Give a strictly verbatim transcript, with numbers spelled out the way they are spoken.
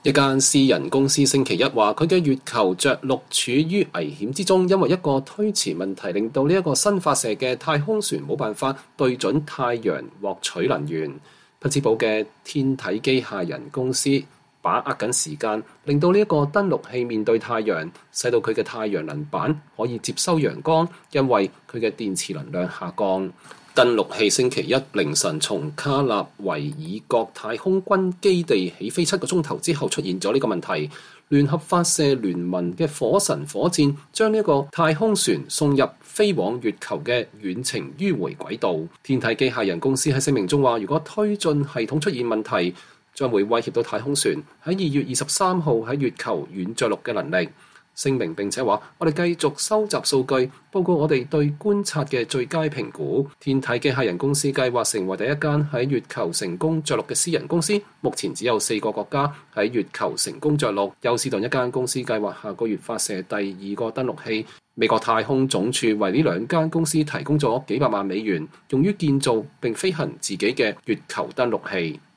一間私人公司星期一話，佢嘅月球着陸處於危險之中，因為一個推遲問題令到呢一個新發射嘅太空船冇辦法對準太陽獲取能源。匹茲堡嘅天體機械人公司把握緊時間，令到呢一個登陸器面對太陽，使到佢嘅太陽能板可以接收陽光，因為佢嘅電池能量下降。登陸器星期一凌晨從卡納維爾角太空軍基地起飛七個鐘頭之後出現咗呢個問題。聯合發射聯盟嘅火神火箭將呢個太空船送入飛往月球嘅遠程迂迴軌道。天體機械人公司喺聲明中話，如果推進系統出現問題，將會威脅到太空船喺二月二十三號喺月球軟着陸嘅能力。聲明並且話，我哋繼續收集數據，報告我哋對觀察嘅最佳評估。天體機械人公司計劃成為第一間喺月球成功着陸嘅私人公司，目前只有四個國家喺月球成功着陸。休斯頓一間公司計劃下個月發射第二個登陸器。美國太空總署為呢兩間公司提供咗幾百萬美元，用於建造並飛行自己嘅月球登陸器。